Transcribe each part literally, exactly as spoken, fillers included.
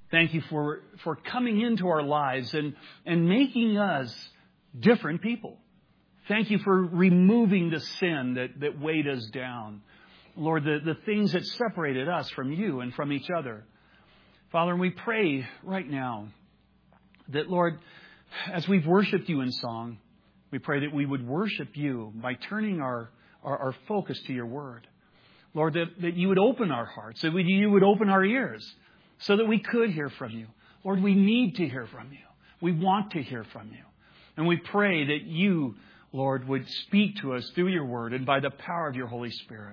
Thank you for, for coming into our lives and, and making us different people. Thank you for removing the sin that, that weighed us down. Lord, the, the things that separated us from you and from each other. Father, we pray right now that, Lord, as we've worshiped you in song, we pray that we would worship you by turning our, our, our focus to your word. Lord, that, that you would open our hearts, that we, you would open our ears so that we could hear from you. Lord, we need to hear from you. We want to hear from you. And we pray that you, Lord, would speak to us through your word and by the power of your Holy Spirit.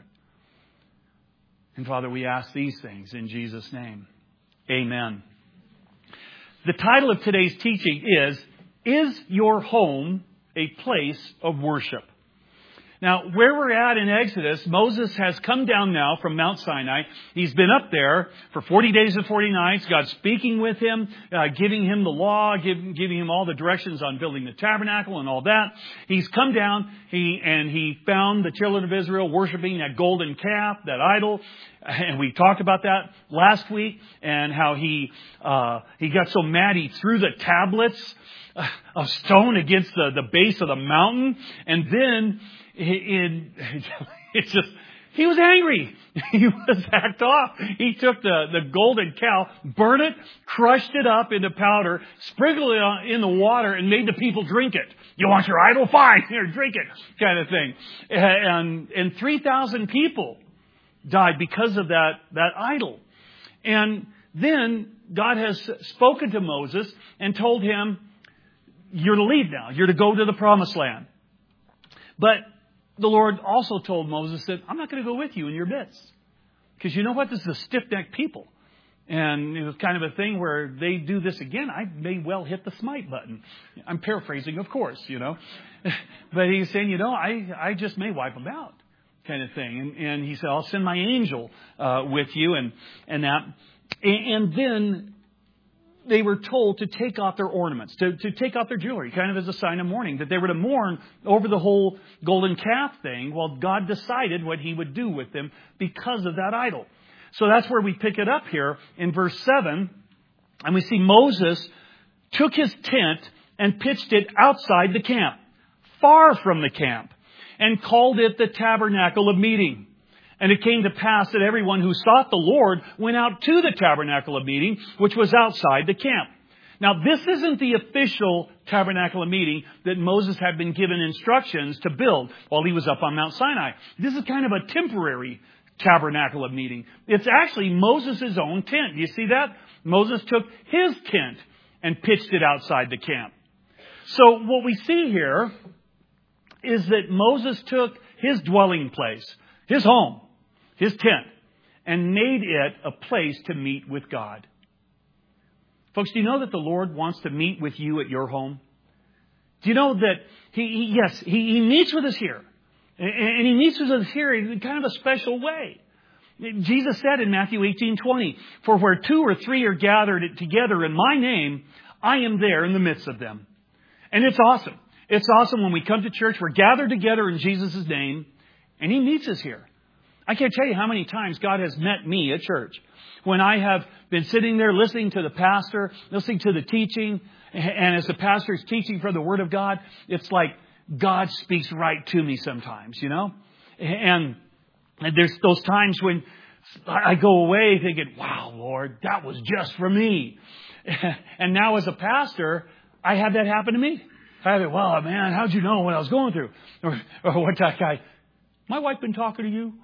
And Father, we ask these things in Jesus' name. Amen. The title of today's teaching is, Is Your Home a Place of Worship? Now, where we're at in Exodus, Moses has come down now from Mount Sinai. He's been up there for forty days and forty nights. God's speaking with him, uh, giving him the law, giving, giving him all the directions on building the tabernacle and all that. He's come down he and he found the children of Israel worshiping that golden calf, that idol. And we talked about that last week and how he uh, he got so mad he threw the tablets of stone against the, the base of the mountain. And then it, it, it's just, he was angry. He was hacked off. He took the, the golden cow, burned it, crushed it up into powder, sprinkled it in the water, and made the people drink it. You want your idol? Fine. Here, drink it. Kind of thing. And, and three thousand people died because of that, that idol. And then God has spoken to Moses and told him, you're to leave now. You're to go to the promised land. But the Lord also told Moses that I'm not going to go with you in your midst. Because you know what? This is a stiff-necked people. And it was kind of a thing where they do this again, I may well hit the smite button. I'm paraphrasing, of course, you know. But he's saying, you know, I, I just may wipe them out, kind of thing. And, and he said, I'll send my angel uh, with you and, and that. And, and then they were told to take off their ornaments, to, to take off their jewelry, kind of as a sign of mourning, that they were to mourn over the whole golden calf thing while God decided what he would do with them because of that idol. So that's where we pick it up here in verse seven. And we see Moses took his tent and pitched it outside the camp, far from the camp, and called it the tabernacle of meeting. And it came to pass that everyone who sought the Lord went out to the tabernacle of meeting, which was outside the camp. Now, this isn't the official tabernacle of meeting that Moses had been given instructions to build while he was up on Mount Sinai. This is kind of a temporary tabernacle of meeting. It's actually Moses' own tent. Do you see that? Moses took his tent and pitched it outside the camp. So what we see here is that Moses took his dwelling place, his home, his tent, and made it a place to meet with God. Folks, do you know that the Lord wants to meet with you at your home? Do you know that He, he yes, he, he meets with us here. And He meets with us here in kind of a special way. Jesus said in Matthew eighteen twenty, for where two or three are gathered together in my name, I am there in the midst of them. And it's awesome. It's awesome when we come to church, we're gathered together in Jesus' name, and He meets us here. I can't tell you how many times God has met me at church when I have been sitting there listening to the pastor, listening to the teaching, and as the pastor is teaching from the Word of God, it's like God speaks right to me sometimes, you know? And there's those times when I go away thinking, wow, Lord, that was just for me. And now as a pastor, I had that happen to me. I thought, well, man, how'd you know what I was going through? Or, or what that guy, my wife been talking to you?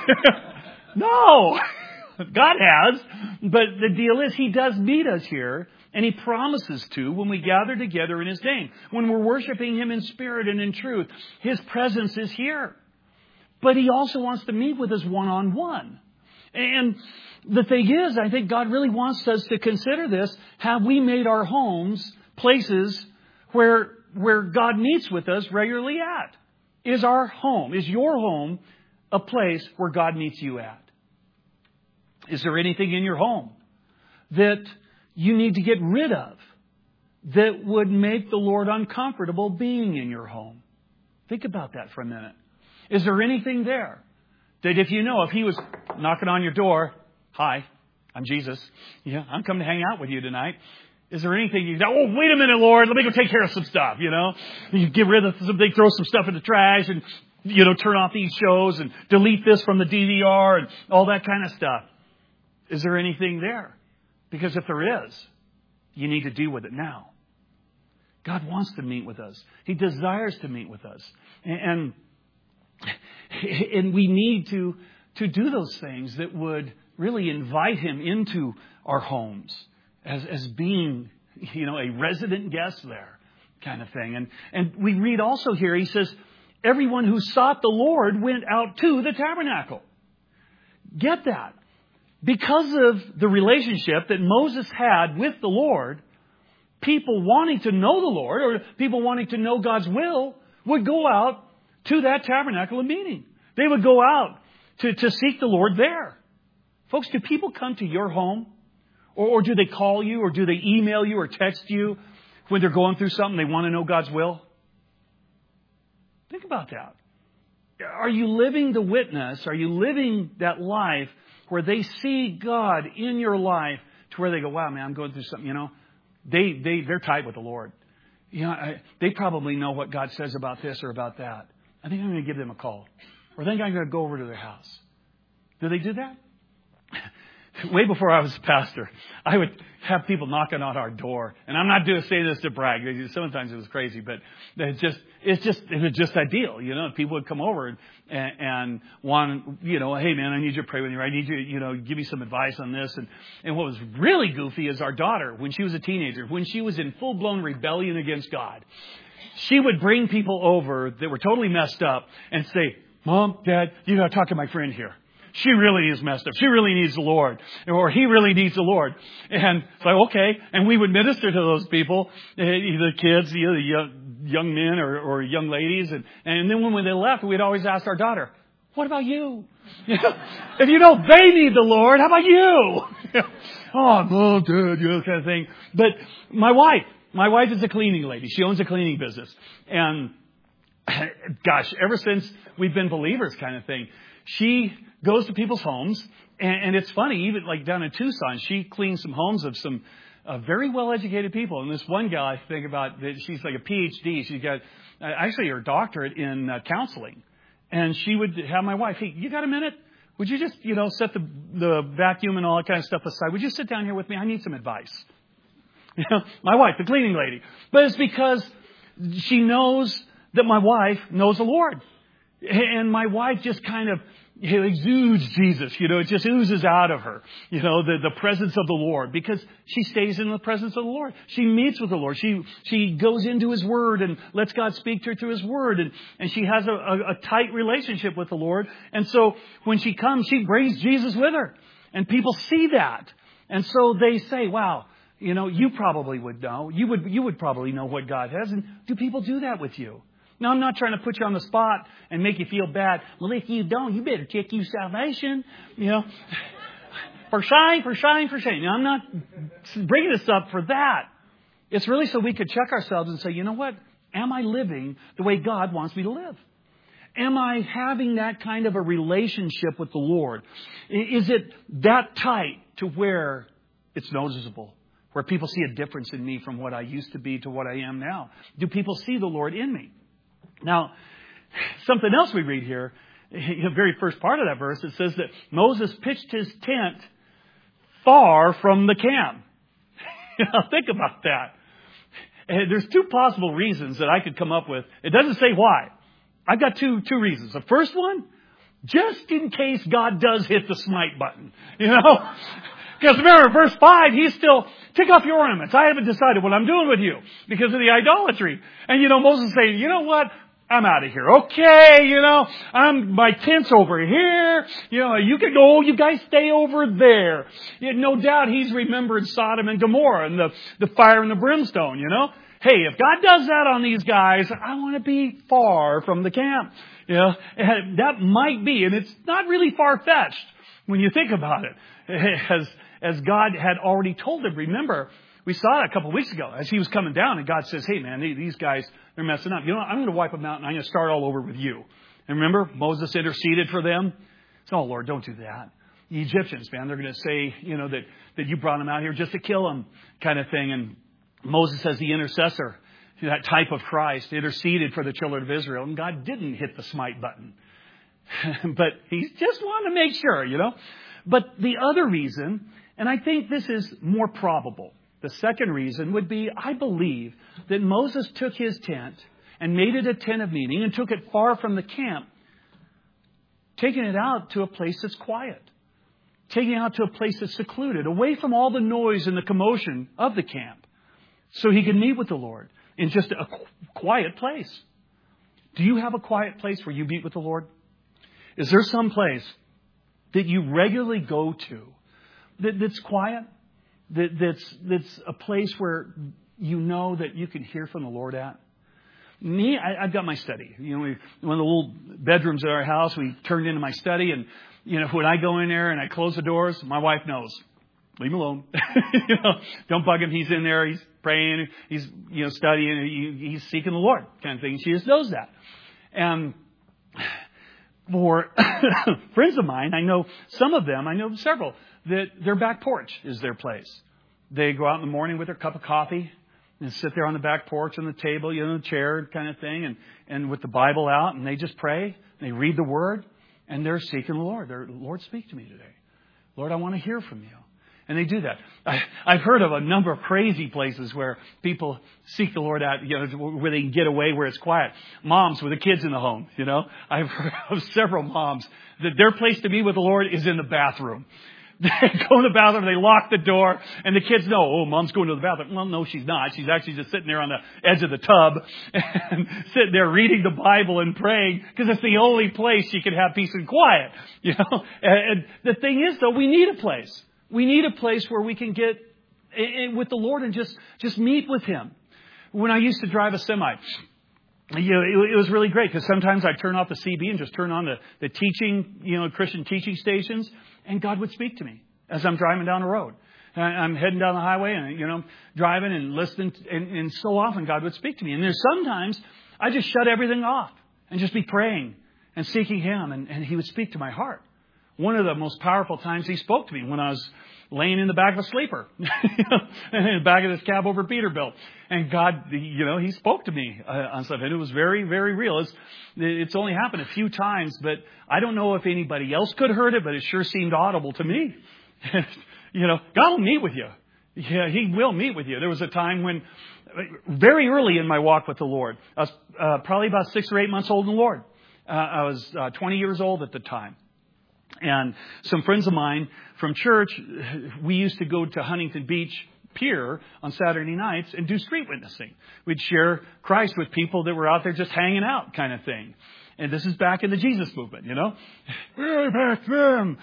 No, God has. But the deal is He does meet us here, and He promises to when we gather together in His name. When we're worshiping Him in spirit and in truth, His presence is here. But He also wants to meet with us one-on-one. And the thing is, I think God really wants us to consider this. Have we made our homes places where, where God meets with us regularly at? Is our home, is your home a place where God meets you at? Is there anything in your home that you need to get rid of that would make the Lord uncomfortable being in your home? Think about that for a minute. Is there anything there that if you know, if He was knocking on your door, hi, I'm Jesus. Yeah, I'm coming to hang out with you tonight. Is there anything you oh, wait a minute, Lord, let me go take care of some stuff, you know? You get rid of something, throw some stuff in the trash and, you know, turn off these shows and delete this from the D V R and all that kind of stuff. Is there anything there? Because if there is, you need to deal with it now. God wants to meet with us. He desires to meet with us. And, and we need to, to do those things that would really invite Him into our homes as, as being, you know, a resident guest there kind of thing. And, and we read also here, He says, everyone who sought the Lord went out to the tabernacle. Get that. Because of the relationship that Moses had with the Lord, people wanting to know the Lord or people wanting to know God's will would go out to that tabernacle of meeting. They would go out to, to seek the Lord there. Folks, do people come to your home? Or, or do they call you or do they email you or text you when they're going through something they want to know God's will? Think about that. Are you living the witness? Are you living that life where they see God in your life to where they go, wow, man, I'm going through something, you know? They, they, they're tight with the Lord. You know, I, they probably know what God says about this or about that. I think I'm going to give them a call. Or I think I'm going to go over to their house. Do they do that? Way before I was a pastor, I would have people knocking on our door. And I'm not doing say this to brag. Sometimes it was crazy, but it just, it's just, it was just that deal. You know, people would come over and, and want, you know, hey man, I need you to pray with me. Or I need you, you know, give me some advice on this. And, and what was really goofy is our daughter, when she was a teenager, when she was in full blown rebellion against God, she would bring people over that were totally messed up and say, Mom, Dad, you got to talk to my friend here. She really is messed up. She really needs the Lord. Or he really needs the Lord. And it's like, okay. And we would minister to those people, either kids, either young, young men or, or young ladies. And, and then when they left, we'd always ask our daughter, what about you? You know, if you know they need the Lord, how about you? You know, oh, Mom, Dad, you know, kind of thing. But my wife, my wife is a cleaning lady. She owns a cleaning business. And gosh, ever since we've been believers kind of thing, she goes to people's homes, and, and it's funny, even like down in Tucson, she cleans some homes of some uh, very well-educated people. And this one gal, I think about, that she's like a P H D. She's got uh, actually her doctorate in uh, counseling. And she would have my wife, hey, you got a minute? Would you just, you know, set the, the vacuum and all that kind of stuff aside? Would you sit down here with me? I need some advice. You know, my wife, the cleaning lady. But it's because she knows that my wife knows the Lord. And my wife just kind of it exudes Jesus. You know, it just oozes out of her, you know, the, the presence of the Lord, because she stays in the presence of the Lord. She meets with the Lord. She she goes into His Word and lets God speak to her through His Word. And, and she has a, a, a tight relationship with the Lord. And so when she comes, she brings Jesus with her. And people see that. And so they say, wow, you know, you probably would know. You would you would probably know what God has. And do people do that with you? Now, I'm not trying to put you on the spot and make you feel bad. Well, if you don't, you better check your salvation. You know, for shame, for shame, for shame. Now, I'm not bringing this up for that. It's really so we could check ourselves and say, you know what? Am I living the way God wants me to live? Am I having that kind of a relationship with the Lord? Is it that tight to where it's noticeable? Where people see a difference in me from what I used to be to what I am now? Do people see the Lord in me? Now, something else we read here, the very first part of that verse, it says that Moses pitched his tent far from the camp. Now, think about that. And there's two possible reasons that I could come up with. It doesn't say why. I've got two two reasons. The first one, just in case God does hit the smite button. You know? Because remember, verse five, he's still, take off your ornaments. I haven't decided what I'm doing with you because of the idolatry. And, you know, Moses saying, you know what? I'm out of here. Okay, you know, I'm, my tent's over here. You know, you can go, you guys stay over there. You know, no doubt he's remembered Sodom and Gomorrah and the, the fire and the brimstone, you know. Hey, if God does that on these guys, I want to be far from the camp. You know, and that might be, and it's not really far-fetched when you think about it. As, as God had already told him, remember, we saw it a couple of weeks ago as he was coming down and God says, hey man, these guys, they're messing up. You know what? I'm going to wipe them out and I'm going to start all over with you. And remember, Moses interceded for them. So, oh Lord, don't do that. the Egyptians, man. They're going to say, you know, that, that you brought them out here just to kill them kind of thing. And Moses, as the intercessor, that type of Christ, interceded for the children of Israel. And God didn't hit the smite button. But he just wanted to make sure, you know. But the other reason, and I think this is more probable, the second reason would be, I believe that Moses took his tent and made it a tent of meeting and took it far from the camp, taking it out to a place that's quiet, taking it out to a place that's secluded, away from all the noise and the commotion of the camp, so he could meet with the Lord in just a quiet place. Do you have a quiet place where you meet with the Lord? Is there some place that you regularly go to that, that's quiet, that, that's, that's a place where you know that you can hear from the Lord at? Me, I, I've got my study. You know, we, one of the little bedrooms at our house, we turned into my study. And, you know, when I go in there and I close the doors, my wife knows. Leave him alone. you know, don't bug him. He's in there. He's praying. He's, you know, studying. He, he's seeking the Lord kind of thing. She just knows that. And for friends of mine, I know some of them, I know several, that their back porch is their place. They go out in the morning with their cup of coffee and sit there on the back porch on the table, you know, the chair kind of thing, and, and with the Bible out, and they just pray, and they read the Word, and they're seeking the Lord. They're, Lord, speak to me today. Lord, I want to hear from you. And they do that. I, I've heard of a number of crazy places where people seek the Lord out, you know, where they can get away, where it's quiet. Moms with the kids in the home, you know. I've heard of several moms that their place to be with the Lord is in the bathroom. They go in the bathroom, they lock the door, and the kids know, oh, Mom's going to the bathroom. Well, no, she's not. She's actually just sitting there on the edge of the tub and sitting there reading the Bible and praying, because it's the only place she can have peace and quiet. You know, and the thing is, though, we need a place. We need a place where we can get with the Lord and just, just meet with Him. When I used to drive a semi, you know, it, it was really great, because sometimes I'd turn off the C B and just turn on the, the teaching, you know, Christian teaching stations, and God would speak to me as I'm driving down the road. And I'm heading down the highway and, you know, driving and listening, to, and, and so often God would speak to me. And there's sometimes I just shut everything off and just be praying and seeking Him, and, and He would speak to my heart. One of the most powerful times He spoke to me when I was laying in the back of a sleeper, in the back of this cab over Peterbilt. And God, you know, He spoke to me uh, on stuff. And it was very, very real. It's, it's only happened a few times, but I don't know if anybody else could have heard it, but it sure seemed audible to me. You know, God will meet with you. Yeah, He will meet with you. There was a time when, very early in my walk with the Lord, I was uh, probably about six or eight months old in the Lord. Uh, I was uh, twenty years old at the time. And some friends of mine from church, we used to go to Huntington Beach Pier on Saturday nights and do street witnessing. We'd share Christ with people that were out there just hanging out kind of thing. And this is back in the Jesus movement, you know. Way back then.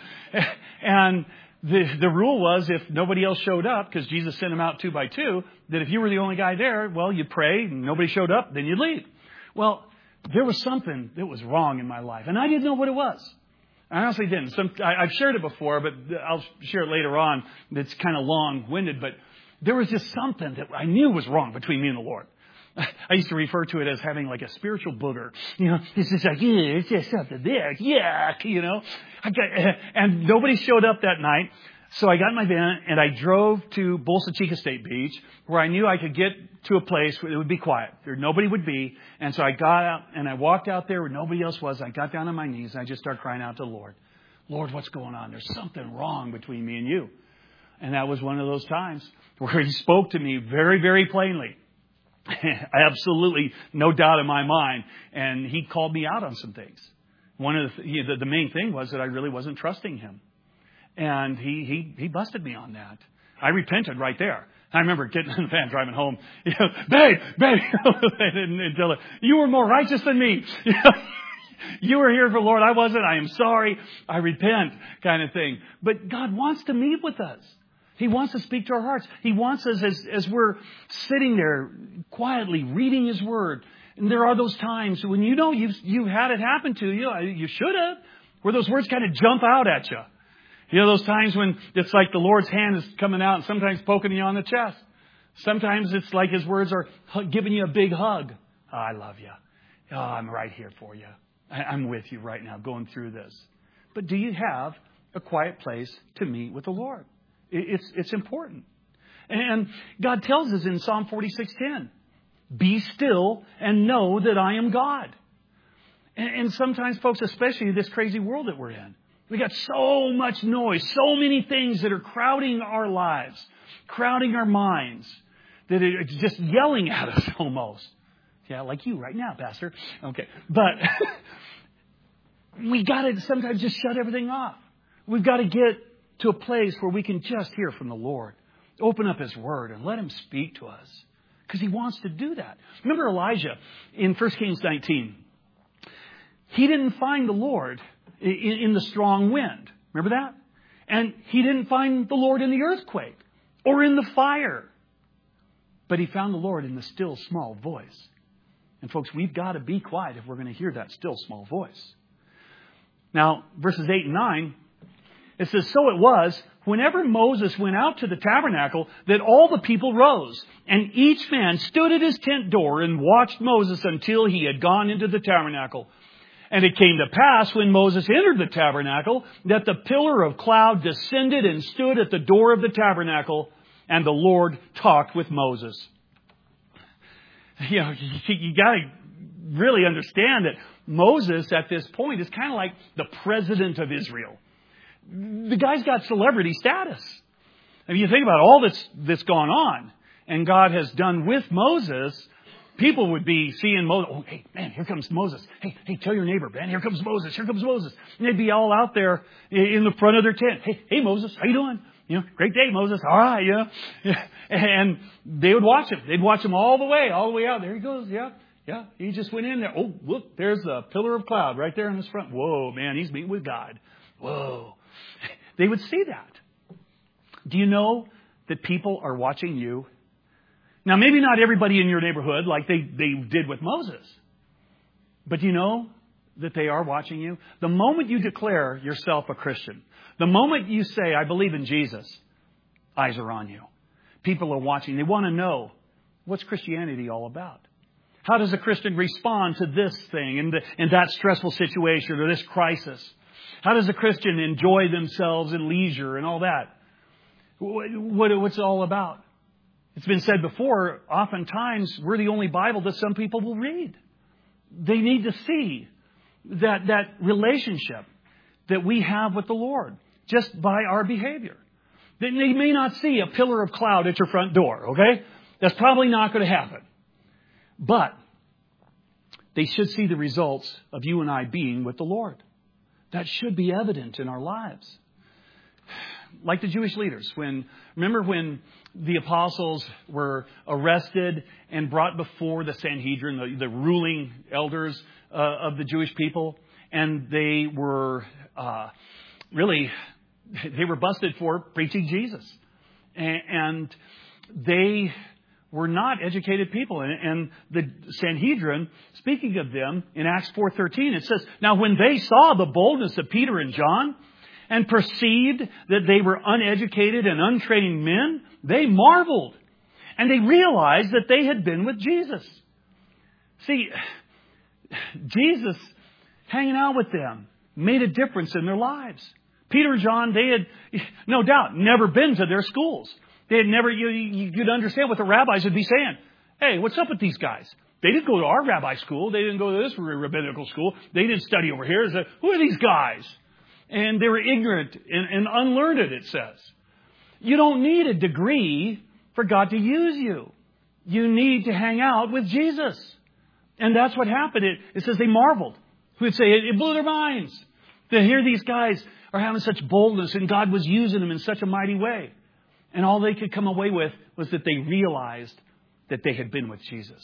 And the, the rule was, if nobody else showed up, because Jesus sent them out two by two, that if you were the only guy there, well, you'd pray, and nobody showed up, then you'd leave. Well, there was something that was wrong in my life, and I didn't know what it was. I honestly didn't. Some, I, I've shared it before, but I'll share it later on. It's kind of long-winded, but there was just something that I knew was wrong between me and the Lord. I used to refer to it as having like a spiritual booger. You know, it's just like, yeah, it's just something there. Yeah, you know. I got, and nobody showed up that night. So I got in my van and I drove to Bolsa Chica State Beach, where I knew I could get to a place where it would be quiet. There nobody would be. And so I got out and I walked out there where nobody else was. I got down on my knees and I just started crying out to the Lord. Lord, what's going on? There's something wrong between me and you. And that was one of those times where He spoke to me very, very plainly. Absolutely no doubt in my mind. And He called me out on some things. One of the, you know, the main thing was that I really wasn't trusting Him. And he, he, he busted me on that. I repented right there. I remember getting in the van, driving home, you know, babe, babe, and, and tell her, you were more righteous than me. You know, you were here for the Lord. I wasn't. I am sorry. I repent, kind of thing. But God wants to meet with us. He wants to speak to our hearts. He wants us as, as we're sitting there quietly reading His Word. And there are those times when you know you've, you've had it happen to you. You should have. Where those words kind of jump out at you. You know, those times when it's like the Lord's hand is coming out and sometimes poking you on the chest. Sometimes it's like His words are giving you a big hug. Oh, I love you. Oh, I'm right here for you. I'm with you right now going through this. But do you have a quiet place to meet with the Lord. It's, it's important. And God tells us in Psalm forty-six ten, be still and know that I am God. And, and sometimes, folks, especially in this crazy world that we're in, we got so much noise, so many things that are crowding our lives, crowding our minds, that it's just yelling at us almost. Yeah, like you right now, Pastor. Okay. But we got to sometimes just shut everything off. We've got to get to a place where we can just hear from the Lord. Open up His Word and let Him speak to us. Because He wants to do that. Remember Elijah in First Kings nineteen. He didn't find the Lord in, in the strong wind. Remember that? And he didn't find the Lord in the earthquake or in the fire. But he found the Lord in the still small voice. And folks, we've got to be quiet if we're going to hear that still small voice. Now, verses eight and nine, it says, so it was, whenever Moses went out to the tabernacle, that all the people rose, and each man stood at his tent door and watched Moses until he had gone into the tabernacle. And it came to pass when Moses entered the tabernacle that the pillar of cloud descended and stood at the door of the tabernacle, and the Lord talked with Moses. You know, you, you got to really understand that Moses at this point is kind of like the president of Israel. The guy's got celebrity status. I mean, you think about all that's, that's gone on and God has done with Moses, people would be seeing Moses. Oh, hey, man, here comes Moses. Hey, hey, tell your neighbor, man, here comes Moses. Here comes Moses. And they'd be all out there in the front of their tent. Hey, hey, Moses, how you doing? You know, great day, Moses. All right, you know. And they would watch him. They'd watch him all the way, all the way out. There he goes. Yeah, yeah. He just went in there. Oh, look, there's a pillar of cloud right there in his front. Whoa, man, he's meeting with God. Whoa. They would see that. Do you know that people are watching you? Now, maybe not everybody in your neighborhood like they, they did with Moses. But do you know that they are watching you? The moment you declare yourself a Christian, the moment you say, I believe in Jesus, eyes are on you. People are watching. They want to know, what's Christianity all about? How does a Christian respond to this thing and, the, and that stressful situation or this crisis? How does a Christian enjoy themselves in leisure and all that? What, what, what's it all about? It's been said before, oftentimes we're the only Bible that some people will read. They need to see that, that relationship that we have with the Lord just by our behavior. They may not see a pillar of cloud at your front door, okay? That's probably not going to happen. But they should see the results of you and I being with the Lord. That should be evident in our lives. Like the Jewish leaders, when remember when the apostles were arrested and brought before the Sanhedrin, the, the ruling elders uh, of the Jewish people, and they were uh, really they were busted for preaching Jesus, and, and they were not educated people. And, and the Sanhedrin, speaking of them in Acts four thirteen, it says, "Now when they saw the boldness of Peter and John, and perceived that they were uneducated and untrained men, they marveled. And they realized that they had been with Jesus." See, Jesus hanging out with them made a difference in their lives. Peter and John, they had, no doubt, never been to their schools. They had never, you, you'd understand what the rabbis would be saying. Hey, what's up with these guys? They didn't go to our rabbi school. They didn't go to this rabbinical school. They didn't study over here. So, who are these guys? And they were ignorant and, and unlearned, it says. You don't need a degree for God to use you. You need to hang out with Jesus. And that's what happened. It, it says they marveled. We'd say it, it blew their minds to hear these guys are having such boldness and God was using them in such a mighty way. And all they could come away with was that they realized that they had been with Jesus.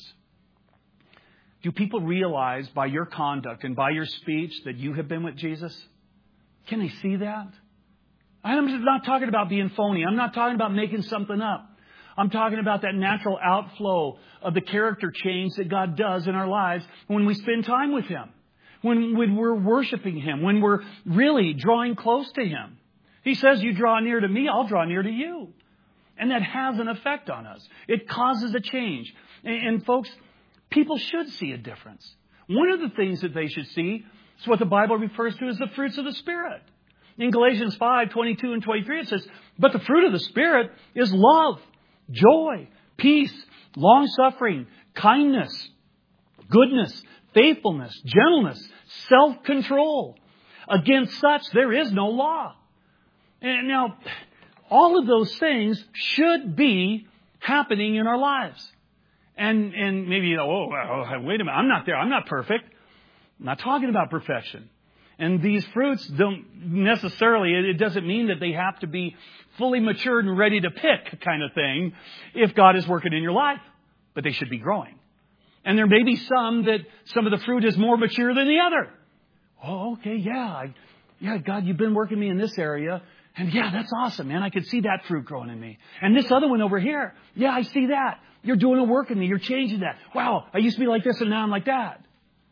Do people realize by your conduct and by your speech that you have been with Jesus? Can they see that? I'm not talking about being phony. I'm not talking about making something up. I'm talking about that natural outflow of the character change that God does in our lives when we spend time with Him, when, when we're worshiping Him, when we're really drawing close to Him. He says, you draw near to me, I'll draw near to you. And that has an effect on us. It causes a change. And, and folks, people should see a difference. One of the things that they should see is what the Bible refers to as the fruits of the Spirit. In Galatians five, twenty-two and twenty-three, it says, but the fruit of the Spirit is love, joy, peace, long-suffering, kindness, goodness, faithfulness, gentleness, self-control. Against such, there is no law. And now, all of those things should be happening in our lives. And and maybe, you know, oh, oh, wait a minute, I'm not there. I'm not perfect. I'm not talking about perfection. And these fruits don't necessarily, it doesn't mean that they have to be fully matured and ready to pick kind of thing if God is working in your life. But they should be growing. And there may be some that some of the fruit is more mature than the other. Oh, okay, yeah. I, yeah, God, you've been working me in this area. And yeah, that's awesome, man. I can see that fruit growing in me. And this other one over here. Yeah, I see that. You're doing a work in me. You're changing that. Wow, I used to be like this and now I'm like that.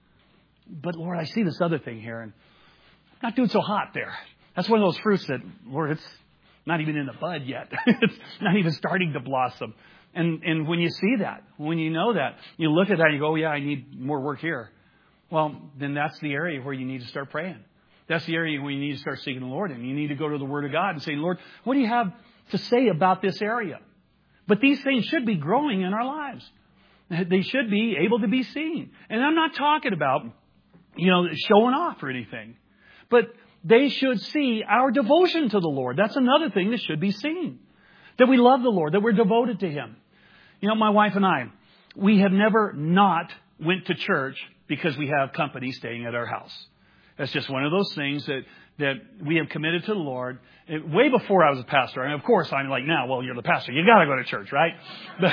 But Lord, I see this other thing here and I'm not doing so hot there. That's one of those fruits that, Lord, it's not even in the bud yet. It's not even starting to blossom. And and when you see that, when you know that, you look at that and you go, oh yeah, I need more work here. Well, then that's the area where you need to start praying. That's the area where you need to start seeking the Lord. And you need to go to the Word of God and say, Lord, what do you have to say about this area? But these things should be growing in our lives. They should be able to be seen. And I'm not talking about, you know, showing off or anything. But they should see our devotion to the Lord. That's another thing that should be seen. That we love the Lord, that we're devoted to Him. You know, my wife and I, we have never not went to church because we have company staying at our house. That's just one of those things that, that we have committed to the Lord. It, way before I was a pastor. And of course, I'm like, now, well, you're the pastor. You got to go to church, right? But,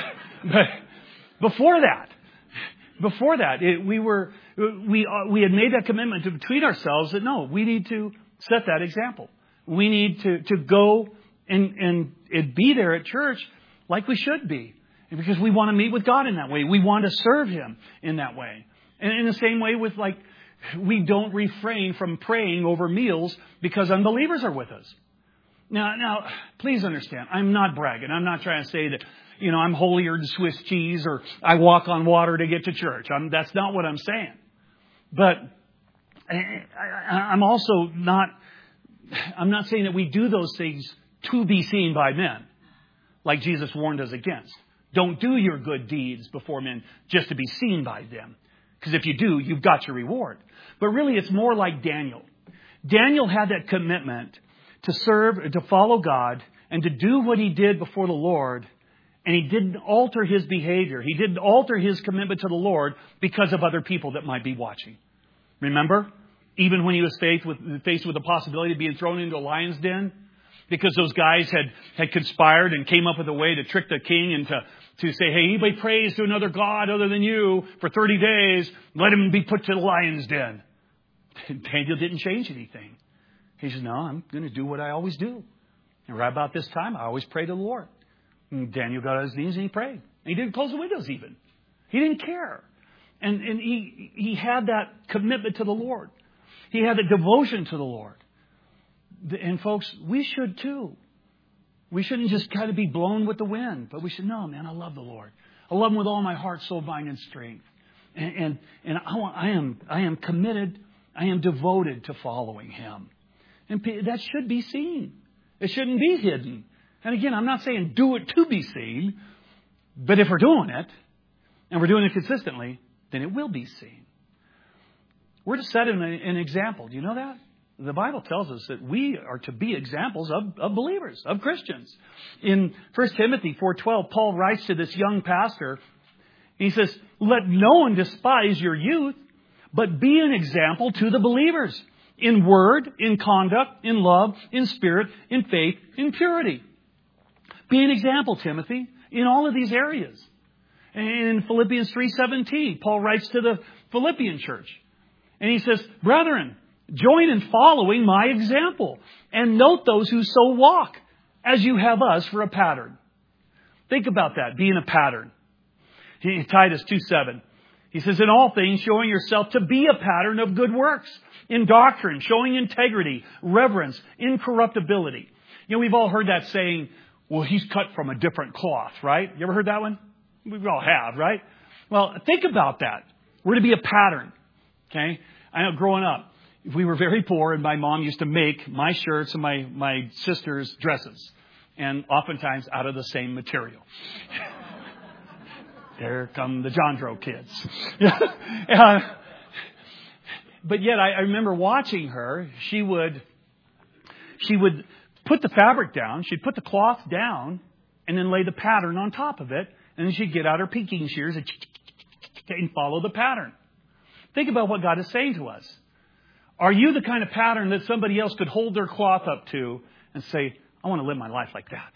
but before that, before that, it, we were, we, uh, we had made that commitment to between ourselves that no, we need to set that example. We need to, to go and, and, and be there at church like we should be. Because we want to meet with God in that way. We want to serve Him in that way. And in the same way with like, we don't refrain from praying over meals because unbelievers are with us. Now, now, please understand, I'm not bragging. I'm not trying to say that, you know, I'm holier than Swiss cheese or I walk on water to get to church. I'm, that's not what I'm saying. But I, I, I'm also not, I'm not saying that we do those things to be seen by men, like Jesus warned us against. Don't do your good deeds before men just to be seen by them. Because if you do, you've got your reward. But really, it's more like Daniel. Daniel had that commitment to serve, to follow God, and to do what he did before the Lord. And he didn't alter his behavior. He didn't alter his commitment to the Lord because of other people that might be watching. Remember? Even when he was faced with, faced with the possibility of being thrown into a lion's den, because those guys had, had conspired and came up with a way to trick the king and to, to say, hey, anybody prays to another god other than you for thirty days, let him be put to the lion's den. Daniel didn't change anything. He said, no, I'm going to do what I always do. And right about this time, I always pray to the Lord. And Daniel got on his knees and he prayed. And he didn't close the windows even. He didn't care. And, and he, he had that commitment to the Lord. He had a devotion to the Lord. And folks, we should too. We shouldn't just kind of be blown with the wind, but we should know, man, I love the Lord. I love Him with all my heart, soul, mind, and strength. And and, and I, want, I am I am committed. I am devoted to following Him. And that should be seen. It shouldn't be hidden. And again, I'm not saying do it to be seen, but if we're doing it and we're doing it consistently, then it will be seen. We're to set an, an example. Do you know that? The Bible tells us that we are to be examples of, of believers, of Christians. In First Timothy four twelve, Paul writes to this young pastor, he says, let no one despise your youth, but be an example to the believers in word, in conduct, in love, in spirit, in faith, in purity. Be an example, Timothy, in all of these areas. And in Philippians three seventeen, Paul writes to the Philippian church, and he says, brethren, join in following my example and note those who so walk as you have us for a pattern. Think about that, being a pattern. Titus two seven. He says, in all things, showing yourself to be a pattern of good works. In doctrine, showing integrity, reverence, incorruptibility. You know, we've all heard that saying, well, he's cut from a different cloth, right? You ever heard that one? We all have, right? Well, think about that. We're to be a pattern. Okay? I know growing up, we were very poor, and my mom used to make my shirts and my, my sister's dresses, and oftentimes out of the same material. There come the Jandro kids. uh, but yet I, I remember watching her. She would, she would put the fabric down. She'd put the cloth down and then lay the pattern on top of it. And then she'd get out her picking shears and, and follow the pattern. Think about what God is saying to us. Are you the kind of pattern that somebody else could hold their cloth up to and say, I want to live my life like that?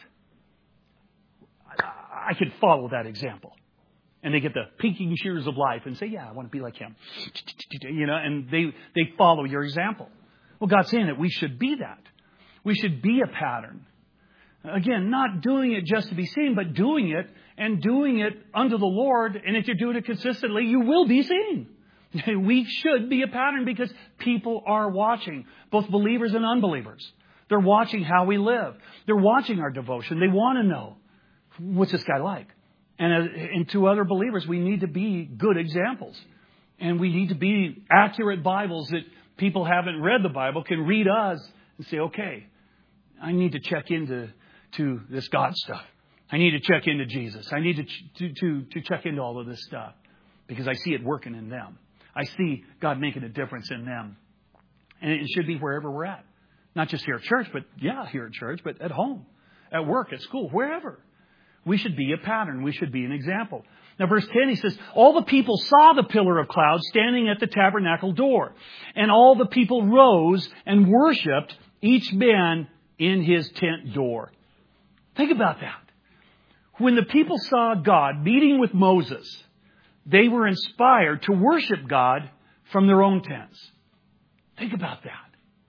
I, I could follow that example. And they get the picking shears of life and say, yeah, I want to be like him. You know, and they, they follow your example. Well, God's saying that we should be that. We should be a pattern. Again, not doing it just to be seen, but doing it and doing it unto the Lord. And if you're doing it consistently, you will be seen. We should be a pattern because people are watching, both believers and unbelievers. They're watching how we live. They're watching our devotion. They want to know, what's this guy like? And, as, and to other believers, we need to be good examples. And we need to be accurate Bibles that people haven't read the Bible can read us and say, okay, I need to check into to this God stuff. I need to check into Jesus. I need to, to, to, to check into all of this stuff because I see it working in them. I see God making a difference in them. And it should be wherever we're at. Not just here at church, but yeah, here at church, but at home, at work, at school, wherever. We should be a pattern. We should be an example. Now, verse ten, he says, all the people saw the pillar of cloud standing at the tabernacle door. And all the people rose and worshipped, each man in his tent door. Think about that. When the people saw God meeting with Moses, they were inspired to worship God from their own tents. Think about that.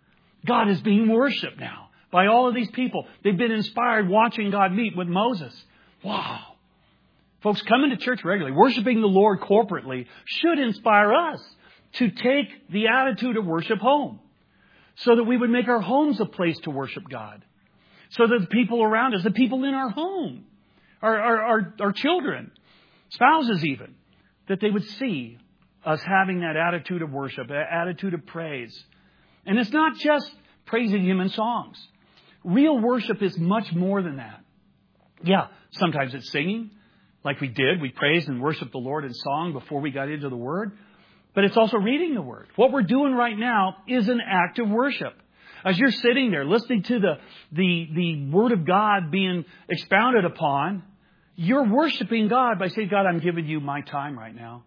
God is being worshipped now by all of these people. They've been inspired watching God meet with Moses. Wow. Folks, coming to church regularly, worshiping the Lord corporately should inspire us to take the attitude of worship home so that we would make our homes a place to worship God. So that the people around us, the people in our home, our, our, our, our children, spouses even, that they would see us having that attitude of worship, that attitude of praise. And it's not just praising Him in songs. Real worship is much more than that. Yeah, sometimes it's singing, like we did. We praised and worshiped the Lord in song before we got into the Word. But it's also reading the Word. What we're doing right now is an act of worship. As you're sitting there listening to the, the, the Word of God being expounded upon, you're worshiping God by saying, God, I'm giving you my time right now.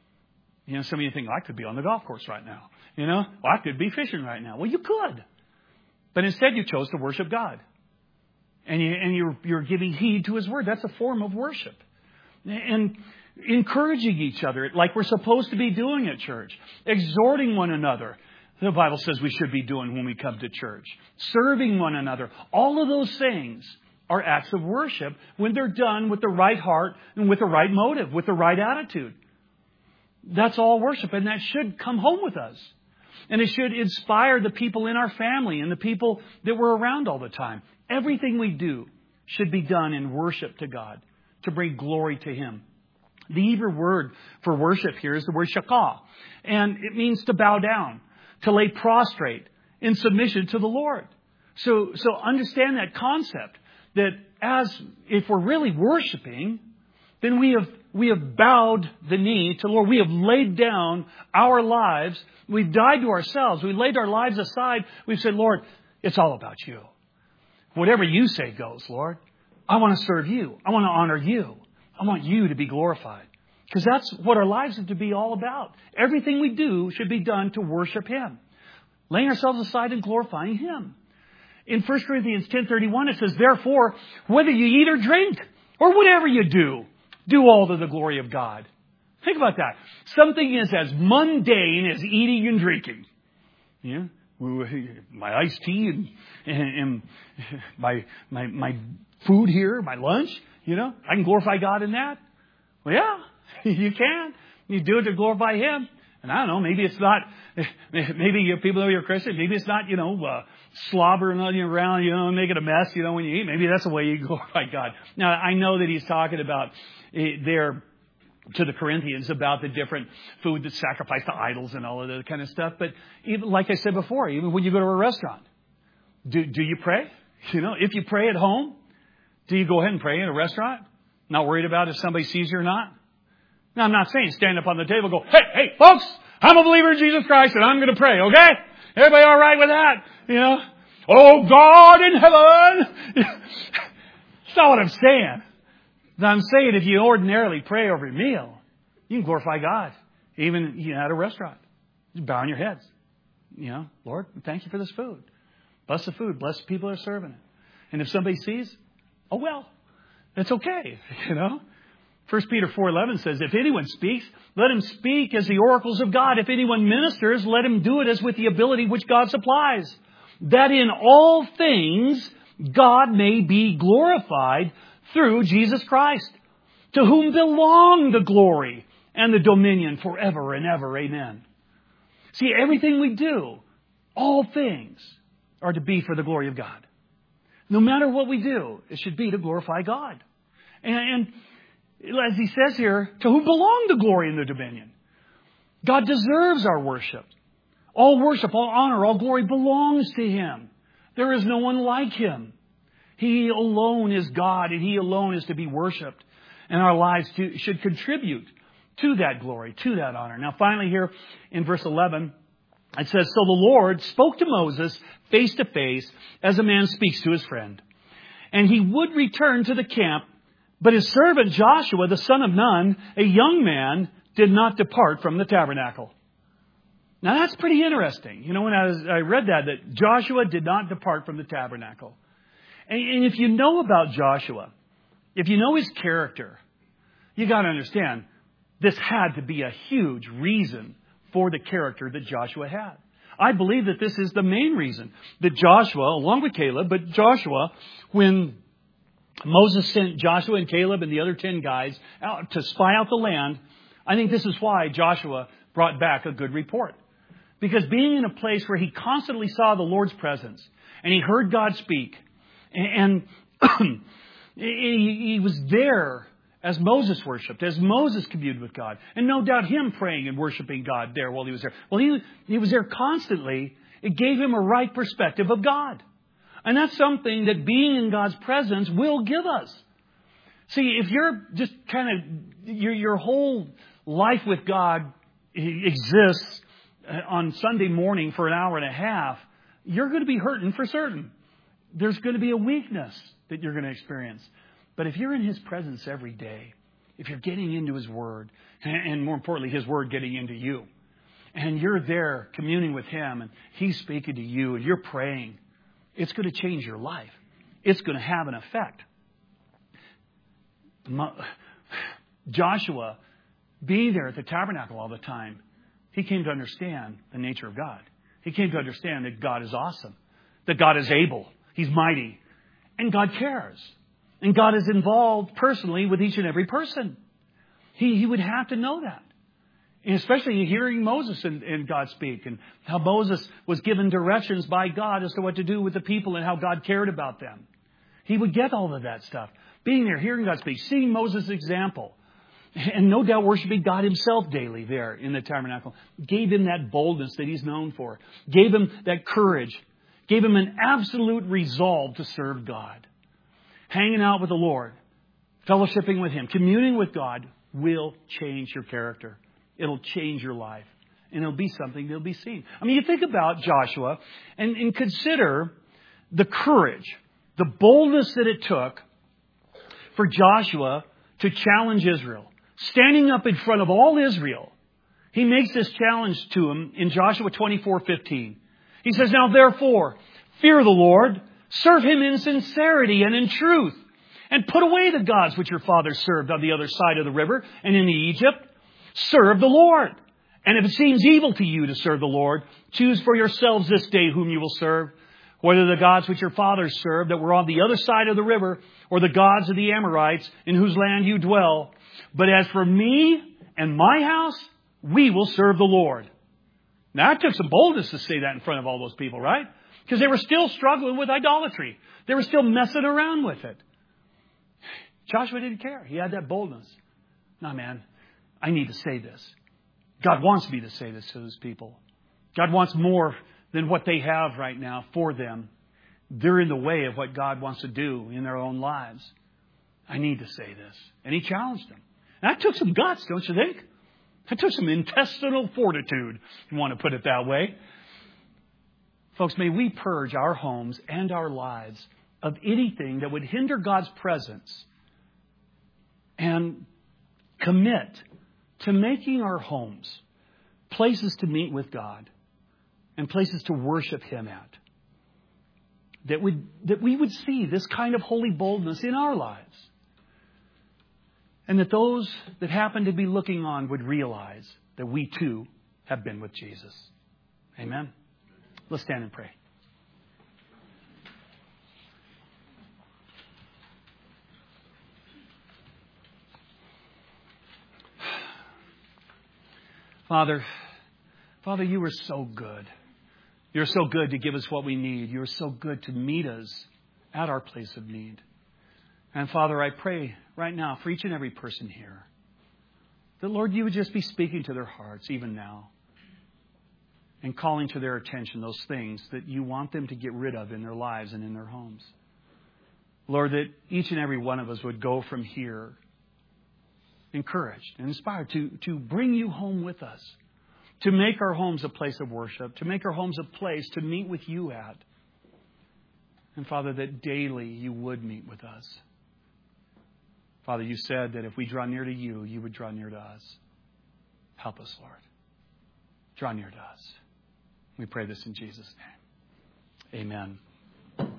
You know, some of you think, I could be on the golf course right now. You know, well, I could be fishing right now. Well, you could. But instead you chose to worship God. And, you, and you're, you're giving heed to His Word. That's a form of worship. And encouraging each other like we're supposed to be doing at church. Exhorting one another. The Bible says we should be doing when we come to church. Serving one another. All of those things are acts of worship when they're done with the right heart and with the right motive, with the right attitude. That's all worship, and that should come home with us. And it should inspire the people in our family and the people that we're around all the time. Everything we do should be done in worship to God, to bring glory to Him. The Hebrew word for worship here is the word shakah, and it means to bow down, to lay prostrate in submission to the Lord. So, so understand that concept, that as if we're really worshiping, then we have we have bowed the knee to the Lord. We have laid down our lives. We've died to ourselves. We laid our lives aside. We've said, Lord, it's all about you. Whatever you say goes, Lord. I want to serve you. I want to honor you. I want you to be glorified. Because that's what our lives are to be all about. Everything we do should be done to worship Him. Laying ourselves aside and glorifying Him. In First Corinthians ten thirty-one, it says, therefore, whether you eat or drink, or whatever you do, do all to the glory of God. Think about that. Something is as mundane as eating and drinking. Yeah, my iced tea and, and, and my, my my food here, my lunch. You know, I can glorify God in that. Well, yeah, you can. You do it to glorify Him. And I don't know, maybe it's not, maybe you, people know you're a Christian, maybe it's not, you know, uh, slobbering on you around, you know, making a mess, you know, when you eat. Maybe that's the way you glorify God. Now, I know that he's talking about uh, there to the Corinthians about the different food that's sacrificed to idols and all of that kind of stuff. But even, like I said before, even when you go to a restaurant, do, do you pray? You know, if you pray at home, do you go ahead and pray in a restaurant? Not worried about if somebody sees you or not? Now, I'm not saying stand up on the table and go, hey, hey, folks, I'm a believer in Jesus Christ and I'm going to pray, okay? Everybody all right with that? You know? Oh, God in heaven! That's not what I'm saying. I'm saying if you ordinarily pray over your meal, you can glorify God, even you know, at a restaurant. Just bowing your heads. You know, Lord, thank you for this food. Bless the food. Bless the people that are serving it. And if somebody sees, oh, well, it's okay, you know. First Peter four eleven says, if anyone speaks, let him speak as the oracles of God. If anyone ministers, let him do it as with the ability which God supplies, that in all things God may be glorified through Jesus Christ, to whom belong the glory and the dominion forever and ever. Amen. See, everything we do, all things are to be for the glory of God. No matter what we do, it should be to glorify God. And, and as he says here, to whom belong the glory and the dominion. God deserves our worship. All worship, all honor, all glory belongs to Him. There is no one like Him. He alone is God, and He alone is to be worshipped. And our lives to, should contribute to that glory, to that honor. Now, finally here in verse eleven, it says, so the Lord spoke to Moses face to face as a man speaks to his friend. And he would return to the camp, but his servant Joshua, the son of Nun, a young man, did not depart from the tabernacle. Now, that's pretty interesting. You know, when I, was, I read that, that Joshua did not depart from the tabernacle. And if you know about Joshua, if you know his character, you got to understand, this had to be a huge reason for the character that Joshua had. I believe that this is the main reason that Joshua, along with Caleb, but Joshua, when Moses sent Joshua and Caleb and the other ten guys out to spy out the land, I think this is why Joshua brought back a good report. Because being in a place where he constantly saw the Lord's presence and he heard God speak, and he was there as Moses worshipped, as Moses communed with God. And no doubt him praying and worshiping God there while he was there. Well, he, he was there constantly. It gave him a right perspective of God. And that's something that being in God's presence will give us. See, if you're just kind of, your, your whole life with God exists on Sunday morning for an hour and a half, you're going to be hurting for certain. There's going to be a weakness that you're going to experience. But if you're in His presence every day, if you're getting into His Word, and more importantly, His Word getting into you, and you're there communing with Him, and He's speaking to you, and you're praying, it's going to change your life. It's going to have an effect. Joshua, being there at the tabernacle all the time, he came to understand the nature of God. He came to understand that God is awesome, that God is able, He's mighty, and God cares. And God is involved personally with each and every person. He, he would have to know that. And especially hearing Moses and, and God speak, and how Moses was given directions by God as to what to do with the people and how God cared about them. He would get all of that stuff. Being there, hearing God speak, seeing Moses' example, and no doubt worshiping God Himself daily there in the tabernacle, gave him that boldness that he's known for, gave him that courage, gave him an absolute resolve to serve God. Hanging out with the Lord, fellowshipping with Him, communing with God will change your character. It'll change your life. And it'll be something that'll be seen. I mean, you think about Joshua and, and consider the courage, the boldness that it took for Joshua to challenge Israel. Standing up in front of all Israel, he makes this challenge to him in Joshua twenty-four fifteen. He says, now therefore, fear the Lord, serve Him in sincerity and in truth, and put away the gods which your fathers served on the other side of the river and in Egypt. Serve the Lord. And if it seems evil to you to serve the Lord, choose for yourselves this day whom you will serve, whether the gods which your fathers served that were on the other side of the river, or the gods of the Amorites in whose land you dwell. But as for me and my house, we will serve the Lord. Now, it took some boldness to say that in front of all those people, right? Because they were still struggling with idolatry. They were still messing around with it. Joshua didn't care. He had that boldness. No, man, I need to say this. God wants me to say this to those people. God wants more than what they have right now for them. They're in the way of what God wants to do in their own lives. I need to say this. And He challenged them. And that took some guts, don't you think? That took some intestinal fortitude, if you want to put it that way. Folks, may we purge our homes and our lives of anything that would hinder God's presence and commit to making our homes places to meet with God and places to worship Him at. That we, that we would see this kind of holy boldness in our lives. And that those that happen to be looking on would realize that we too have been with Jesus. Amen. Let's stand and pray. Father, Father, you are so good. You're so good to give us what we need. You're so good to meet us at our place of need. And Father, I pray right now for each and every person here that, Lord, you would just be speaking to their hearts even now and calling to their attention those things that you want them to get rid of in their lives and in their homes. Lord, that each and every one of us would go from here encouraged and inspired to, to bring you home with us, to make our homes a place of worship, to make our homes a place to meet with you at. And Father, that daily you would meet with us. Father, you said that if we draw near to you, you would draw near to us. Help us, Lord. Draw near to us. We pray this in Jesus' name. Amen.